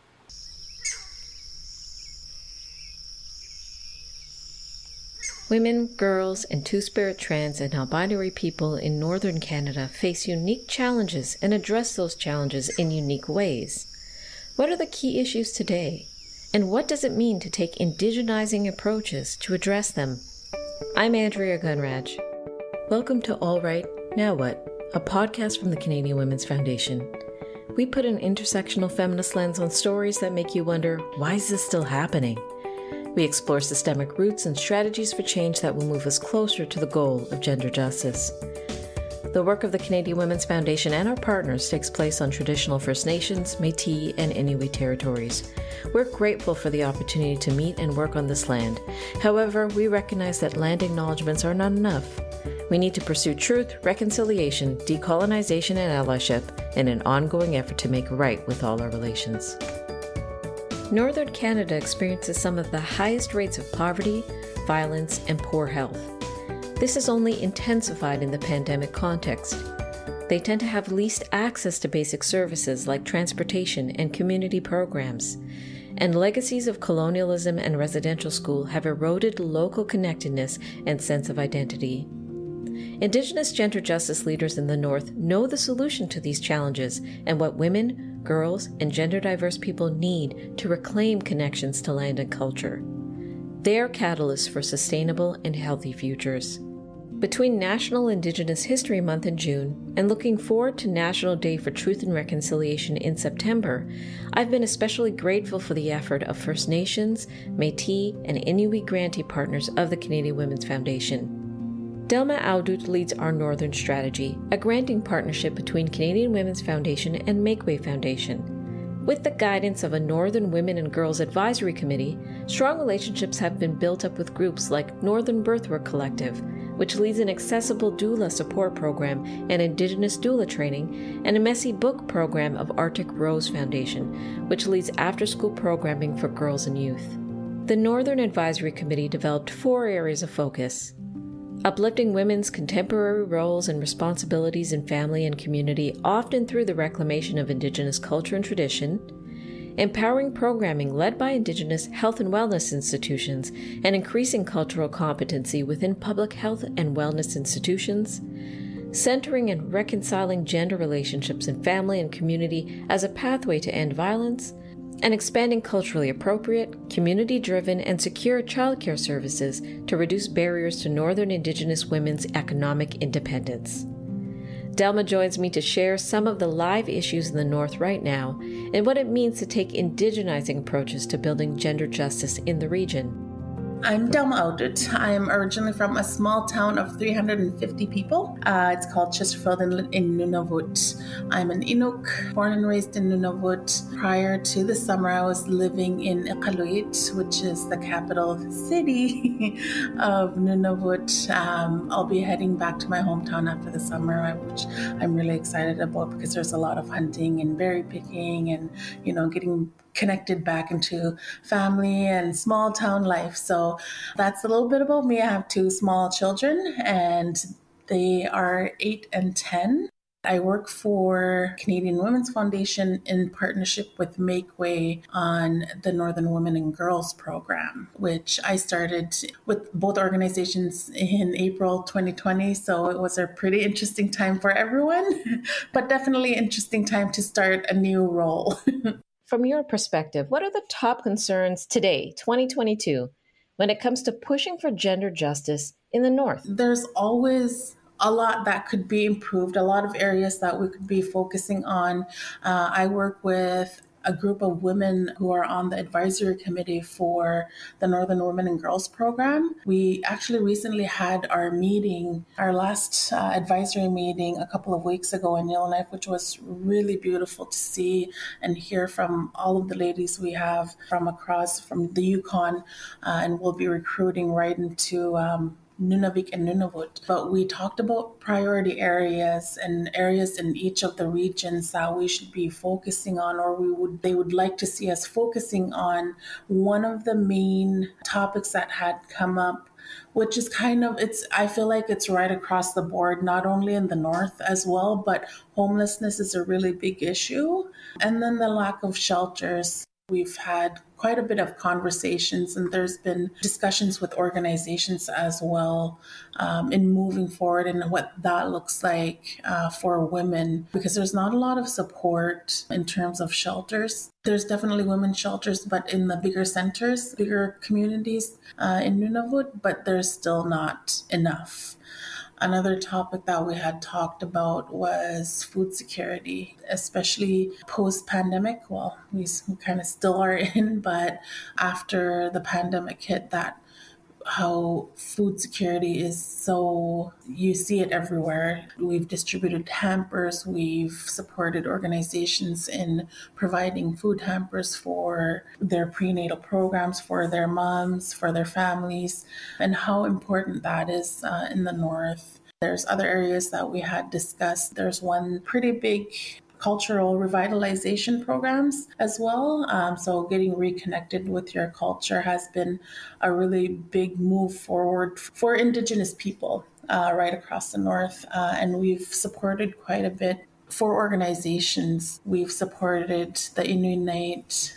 Women, girls, and Two-Spirit trans and non-binary people in Northern Canada face unique challenges and address those challenges in unique ways. What are the key issues today? And what does it mean to take indigenizing approaches to address them? I'm Andrea Gunraj. Welcome to All Right, Now What, a podcast from the Canadian Women's Foundation. We put an intersectional feminist lens on stories that make you wonder, why is this still happening? We explore systemic roots and strategies for change that will move us closer to the goal of gender justice. The work of the Canadian Women's Foundation and our partners takes place on traditional First Nations, Métis, and Inuit territories. We're grateful for the opportunity to meet and work on this land. However, we recognize that land acknowledgements are not enough. We need to pursue truth, reconciliation, decolonization, and allyship in an ongoing effort to make right with all our relations. Northern Canada experiences some of the highest rates of poverty, violence, and poor health. This is only intensified in the pandemic context. They tend to have least access to basic services like transportation and community programs. And legacies of colonialism and residential school have eroded local connectedness and sense of identity. Indigenous gender justice leaders in the North know the solution to these challenges and what women, girls, and gender-diverse people need to reclaim connections to land and culture. They're catalysts for sustainable and healthy futures. Between National Indigenous History Month in June and looking forward to National Day for Truth and Reconciliation in September, I've been especially grateful for the effort of First Nations, Métis, and Inuit grantee partners of the Canadian Women's Foundation. Delma O'Doot leads our Northern Strategy, a granting partnership between Canadian Women's Foundation and Make Way Foundation. With the guidance of a Northern Women and Girls Advisory Committee, strong relationships have been built up with groups like Northern Birthwork Collective, which leads an accessible doula support program and Indigenous doula training, and a Messy Book program of Arctic Rose Foundation, which leads after-school programming for girls and youth. The Northern Advisory Committee developed 4 areas of focus: uplifting women's contemporary roles and responsibilities in family and community, often through the reclamation of Indigenous culture and tradition, empowering programming led by Indigenous health and wellness institutions, and increasing cultural competency within public health and wellness institutions, centering and reconciling gender relationships in family and community as a pathway to end violence, and expanding culturally appropriate, community-driven, and secure childcare services to reduce barriers to Northern Indigenous women's economic independence. Delma joins me to share some of the live issues in the North right now and what it means to take indigenizing approaches to building gender justice in the region. I'm Delma O'Doot. I'm originally from a small town of 350 people. It's called Chesterfield in Nunavut. I'm an Inuk, born and raised in Nunavut. Prior to the summer, I was living in Iqaluit, which is the capital city of Nunavut. I'll be heading back to my hometown after the summer, which I'm really excited about because there's a lot of hunting and berry picking and, getting connected back into family and small town life. So that's a little bit about me. I have 2 small children and they are 8 and 10. I work for Canadian Women's Foundation in partnership with Make Way on the Northern Women and Girls program, which I started with both organizations in April 2020. So it was a pretty interesting time for everyone, but definitely an interesting time to start a new role. From your perspective, what are the top concerns today, 2022, when it comes to pushing for gender justice in the North? There's always a lot that could be improved, a lot of areas that we could be focusing on. I work with a group of women who are on the advisory committee for the Northern Women and Girls program. We actually recently had our meeting, our last advisory meeting a couple of weeks ago in Yellowknife, which was really beautiful to see and hear from all of the ladies we have from the Yukon, and we'll be recruiting right into Nunavik and Nunavut. But we talked about priority areas and areas in each of the regions that we should be focusing on, or they would like to see us focusing on. One of the main topics that had come up, which is I feel like it's right across the board, not only in the North as well, but homelessness is a really big issue. And then the lack of shelters. We've had quite a bit of conversations, and there's been discussions with organizations as well in moving forward and what that looks like for women, because there's not a lot of support in terms of shelters. There's definitely women's shelters, but in the bigger centers, bigger communities in Nunavut, but there's still not enough. Another topic that we had talked about was food security, especially post-pandemic. Well, we kind of still are in, but after the pandemic hit, how food security is so, you see it everywhere. We've distributed hampers. We've supported organizations in providing food hampers for their prenatal programs, for their moms, for their families, and how important that is in the North. There's other areas that we had discussed. There's one pretty big cultural revitalization programs as well. So getting reconnected with your culture has been a really big move forward for Indigenous people right across the North. And we've supported quite a bit for organizations. We've supported the Inuit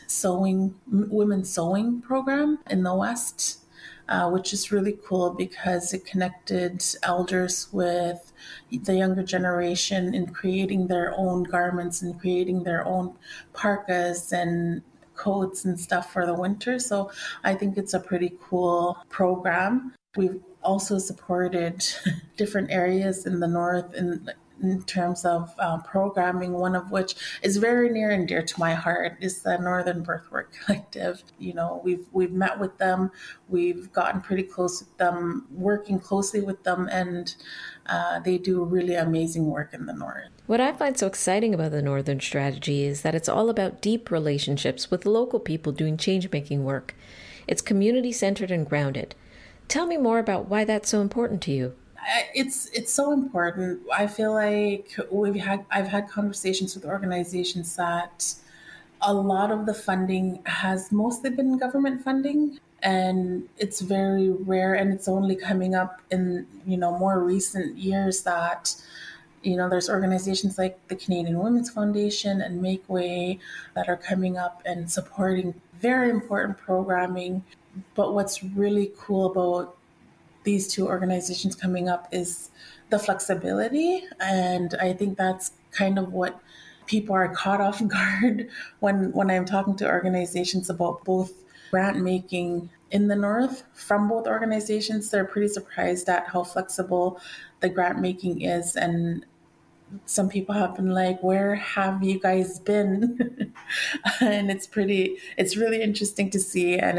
women's sewing program in the West, which is really cool because it connected elders with the younger generation in creating their own garments and creating their own parkas and coats and stuff for the winter. So I think it's a pretty cool program. We've also supported different areas in the North in terms of programming, one of which is very near and dear to my heart is the Northern Birthwork Collective. We've met with them, we've gotten pretty close with them, working closely with them, and they do really amazing work in the North. What I find so exciting about the Northern Strategy is that it's all about deep relationships with local people doing change-making work. It's community-centered and grounded. Tell me more about why that's so important to you. It's so important. I feel like I've had conversations with organizations that a lot of the funding has mostly been government funding, and it's very rare, and it's only coming up in more recent years that there's organizations like the Canadian Women's Foundation and Make Way that are coming up and supporting very important programming. But what's really cool about these two organizations coming up is the flexibility. And I think that's kind of what people are caught off guard when I'm talking to organizations about both grant making in the North from both organizations. They're pretty surprised at how flexible the grant making is. And some people have been like, where have you guys been? And it's really interesting to see. And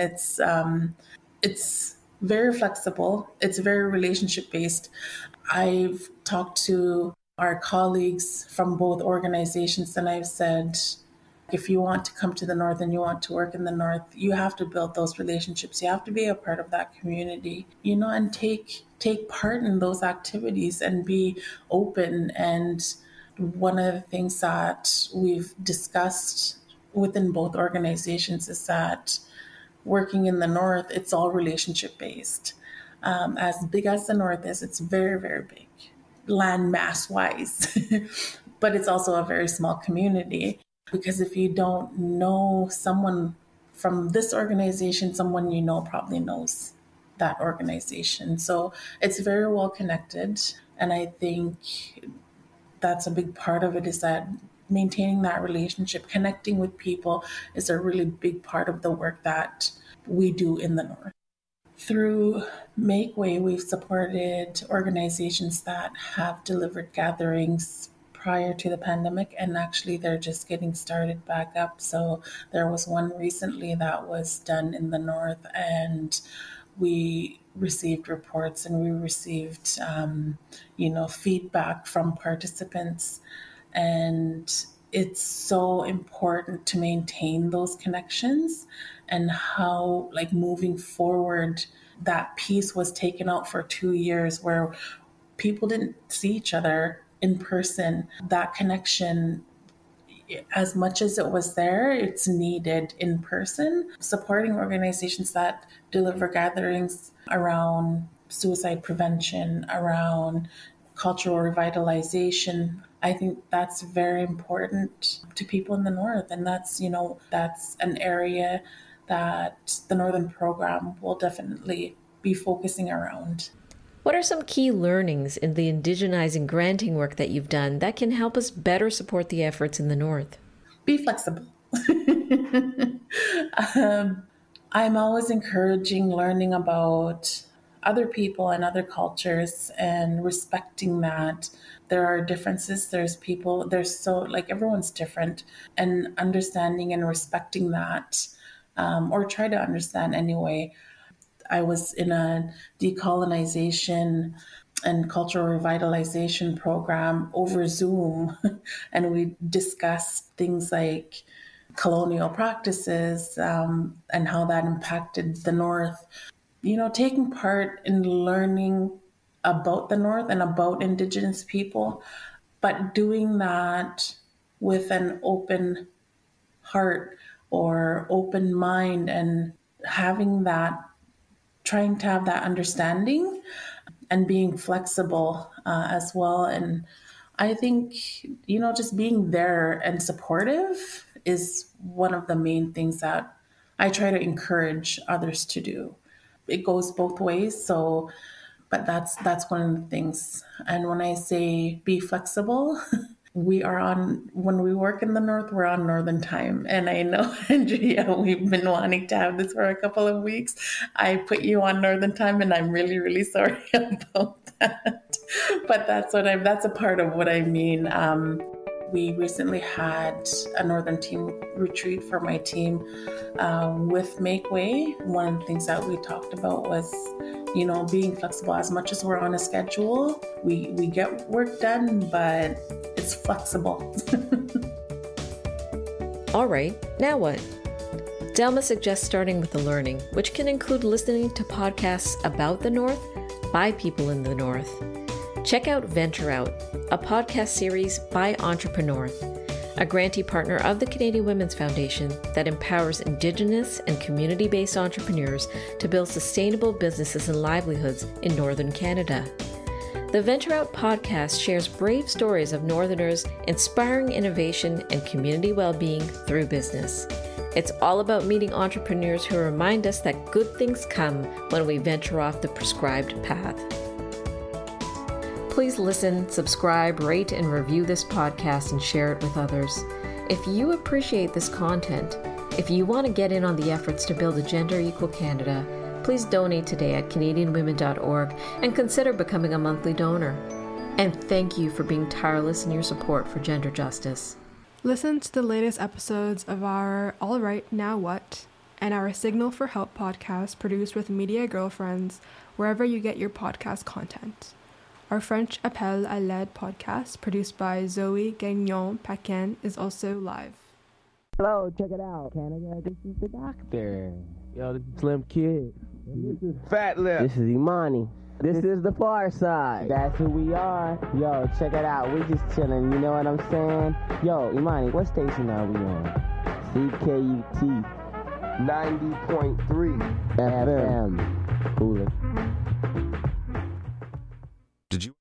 it's very flexible. It's very relationship based. I've talked to our colleagues from both organizations and I've said, if you want to come to the North and you want to work in the North, you have to build those relationships. You have to be a part of that community, and take part in those activities and be open. And one of the things that we've discussed within both organizations is that working in the North, it's all relationship based. As big as the North is, it's very, very big, land mass wise, but it's also a very small community. Because if you don't know someone from this organization, someone probably knows that organization. So it's very well connected. And I think that's a big part of it, is that maintaining that relationship, connecting with people is a really big part of the work that we do in the North. Through Make Way, we've supported organizations that have delivered gatherings prior to the pandemic, and actually they're just getting started back up. So there was one recently that was done in the north, and we received reports and we received feedback from participants, and it's so important to maintain those connections, and how, like, moving forward, that piece was taken out for 2 years where people didn't see each other in person. That connection, as much as it was there, it's needed in person. Supporting organizations that deliver gatherings around suicide prevention, around cultural revitalization, I think that's very important to people in the North. And that's an area that the Northern Program will definitely be focusing around. What are some key learnings in the indigenizing granting work that you've done that can help us better support the efforts in the North? Be flexible. I'm always encouraging learning about other people and other cultures and respecting that there are differences. Everyone's different, and understanding and respecting that, or try to understand anyway. I was in a decolonization and cultural revitalization program over Zoom, and we discussed things like colonial practices and how that impacted the North. Taking part in learning about the North and about Indigenous people, but doing that with an open heart or open mind, and trying to have that understanding and being flexible as well. And I think, just being there and supportive is one of the main things that I try to encourage others to do. It goes both ways. But that's one of the things. And when I say be flexible, when we work in the North, we're on Northern time. And I know, Andrea, we've been wanting to have this for a couple of weeks. I put you on Northern time, and I'm really, really sorry about that. But that's a part of what I mean. We recently had a Northern team retreat for my team with Make Way. One of the things that we talked about was, being flexible. As much as we're on a schedule, we get work done, but it's flexible. All right, now what? Delma suggests starting with the learning, which can include listening to podcasts about the North by people in the North. Check out Venture Out, a podcast series by Entrepreneur, a grantee partner of the Canadian Women's Foundation that empowers Indigenous and community-based entrepreneurs to build sustainable businesses and livelihoods in Northern Canada. The Venture Out podcast shares brave stories of Northerners inspiring innovation and community well-being through business. It's all about meeting entrepreneurs who remind us that good things come when we venture off the prescribed path. Please listen, subscribe, rate, and review this podcast and share it with others. If you appreciate this content, if you want to get in on the efforts to build a gender equal Canada, please donate today at CanadianWomen.org and consider becoming a monthly donor. And thank you for being tireless in your support for gender justice. Listen to the latest episodes of our All Right, Now What? And our Signal for Help podcast produced with Media Girlfriends wherever you get your podcast content. Our French Appel à l'aide podcast, produced by Zoe Gagnon-Paquin, is also live. Hello, check it out, Canada. This is the doctor. Yo, this is Slim Kid. This is Fat Lip. This is Imani. This is the Far Side. That's who we are. Yo, check it out. We just chilling. You know what I'm saying? Yo, Imani, what station are we on? CKUT 90.3 FM. Cool. Did you?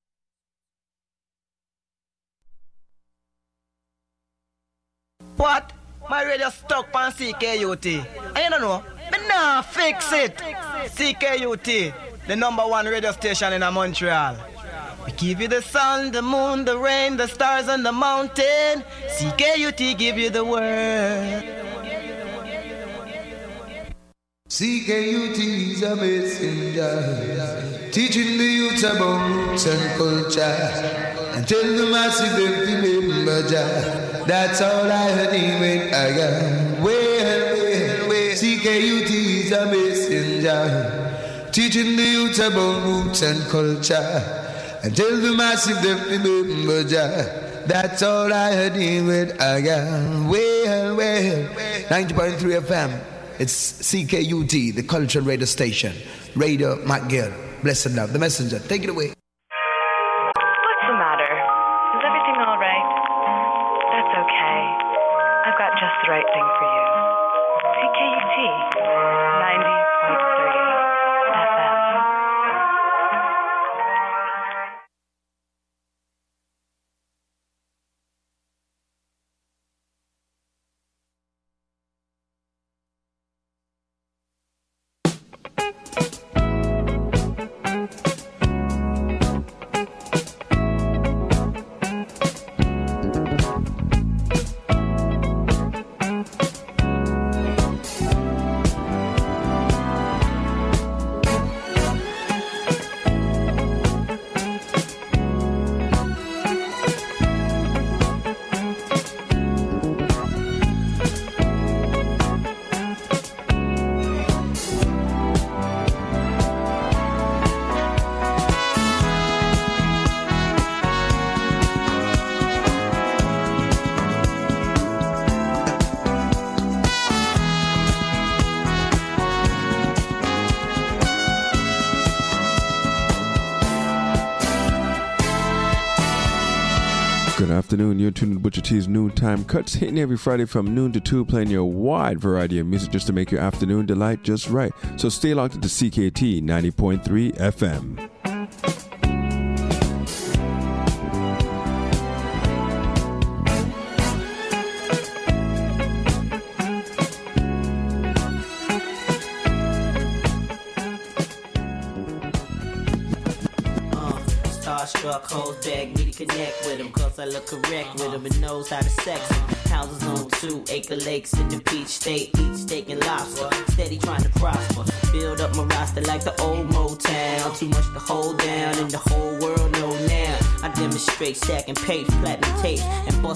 What? My radio stuck on CKUT. I don't know. But nah, fix it. CKUT, the #1 radio station in Montreal. We give you the sun, the moon, the rain, the stars, and the mountain. CKUT give you the word. CKUT is a messenger, teaching the youth about roots and culture, and tell the massive them to remember Jah. That's all I heard him when I got. Well, CKUT is a messenger, teaching the youth about roots and culture, and tell the massive them to remember Jah. That's all I heard him when I got. Well, 90.3 FM. It's CKUT, the cultural radio station. Radio McGill. Blessed love. The messenger. Take it away. What's the matter? Is everything all right? That's okay. I've got just the right thing for you. CKUT 90.3 FM. Good afternoon, you're tuned to Butcher T's Noontime Cuts, hitting every Friday from noon to 2, playing your wide variety of music just to make your afternoon delight just right. So stay locked into CKT 90.3 FM. Starstruck, hoes beg me to connect with him, cause I look correct with him and knows how to sex him. Houses on 2 acre lakes in the Peach State, eat steak and lobster, steady trying to prosper. Build up my roster like the old Motown, too much to hold down and the whole world know now. I demonstrate stacking papes, platinum tape, and bust